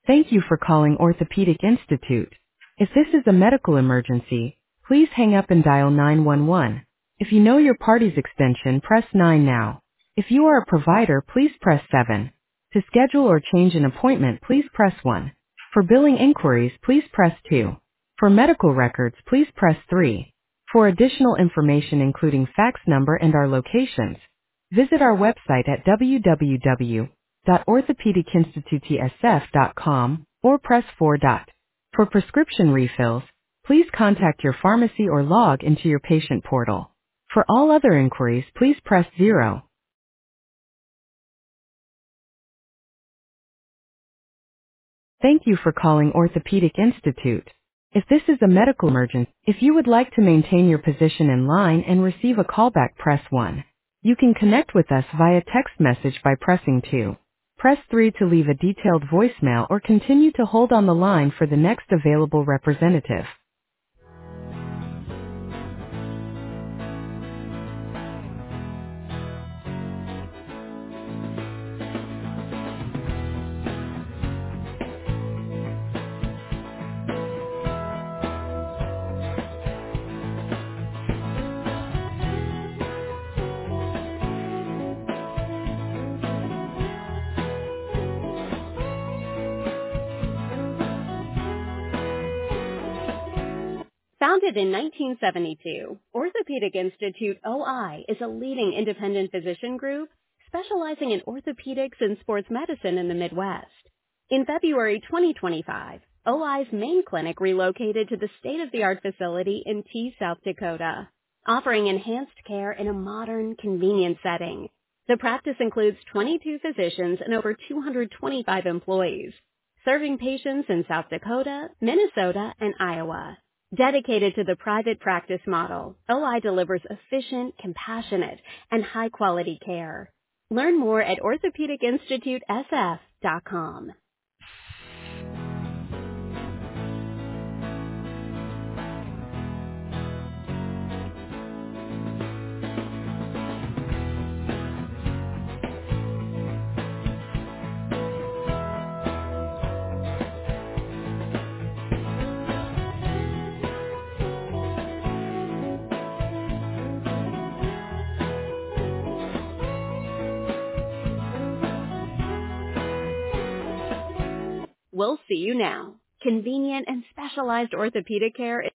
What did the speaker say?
Thank you for calling Orthopedic Institute. If this is a medical emergency, please hang up and dial 911. If you know your party's extension, press 9 now. If you are a provider, please press 7. To schedule or change an appointment, please press 1. For billing inquiries, please press 2. For medical records, please press 3. For additional information including fax number and our locations, visit our website at www.orthopedicinstitutesf.com or press 4. For prescription refills, please contact your pharmacy or log into your patient portal. For all other inquiries, please press 0. Thank you for calling Orthopedic Institute. If this is a medical emergency, if you would like to maintain your position in line and receive a callback, press 1. You can connect with us via text message by pressing 2. Press 3 to leave a detailed voicemail or continue to hold on the line for the next available representative. Founded in 1972, Orthopedic Institute OI is a leading independent physician group specializing in orthopedics and sports medicine in the Midwest. In February 2025, OI's main clinic relocated to the state-of-the-art facility in Tea, South Dakota, offering enhanced care in a modern, convenient setting. The practice includes 22 physicians and over 225 employees, serving patients in South Dakota, Minnesota, and Iowa. Dedicated to the private practice model, OI delivers efficient, compassionate, and high-quality care. Learn more at orthopedicinstitutesf.com. We'll see you now. Convenient and specialized orthopedic care